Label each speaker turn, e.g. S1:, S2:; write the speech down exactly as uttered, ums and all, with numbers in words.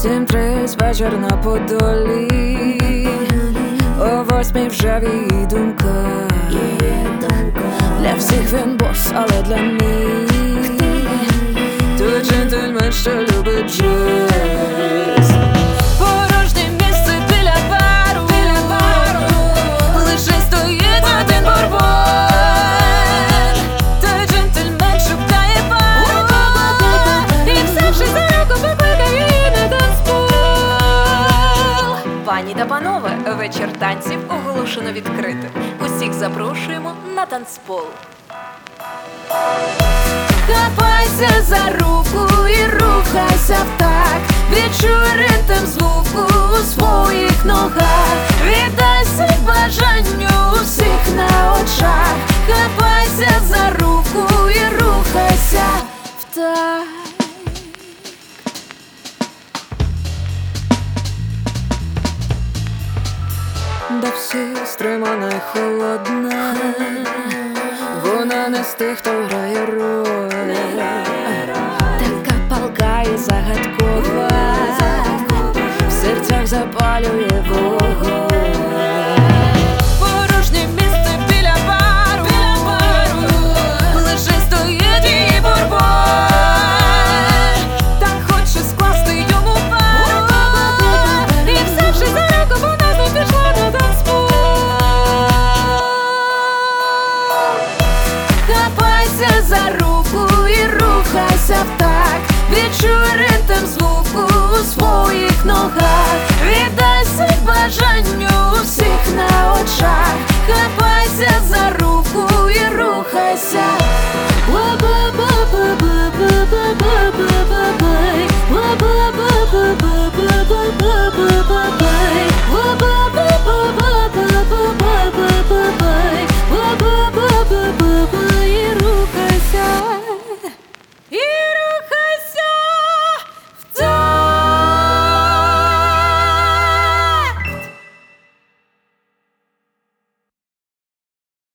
S1: Сім-три вечір на Подолі, о восьмій вже в її думках. Для всіх він бос, але для них той джентльмен, що любить джаз. Порожнє місце біля бару, біля бару, лише стоїть один бурбон. Той джентльмен шукає пару і, взявши за руку, покликає її на танцпол.
S2: Пані та панове, вечір танців оголошено відкритим. Усіх запрошуємо на танцпол.
S1: Хапайся за руку і рухайся в такт. Відчуй ритм звуку у своїх ногах. Віддайся бажанню усіх на очах. Хапайся за руку і рухайся в такт. До всіх стримана й холодна, вона не з тих, хто грає роль. Така палка і загадкова, в серцях запалює вогонь. Порожнє місце біля бару, біля бару, лише стоїть її бурбон. Так хоче скласти йому пару і, взявши за руку, вона з ним пішла на танцпол. Хапайся за руку і рухайся в такт. Відчуй ритм звуку у своїх ногах. Віддайся бажанню усіх на очах. Хапайся за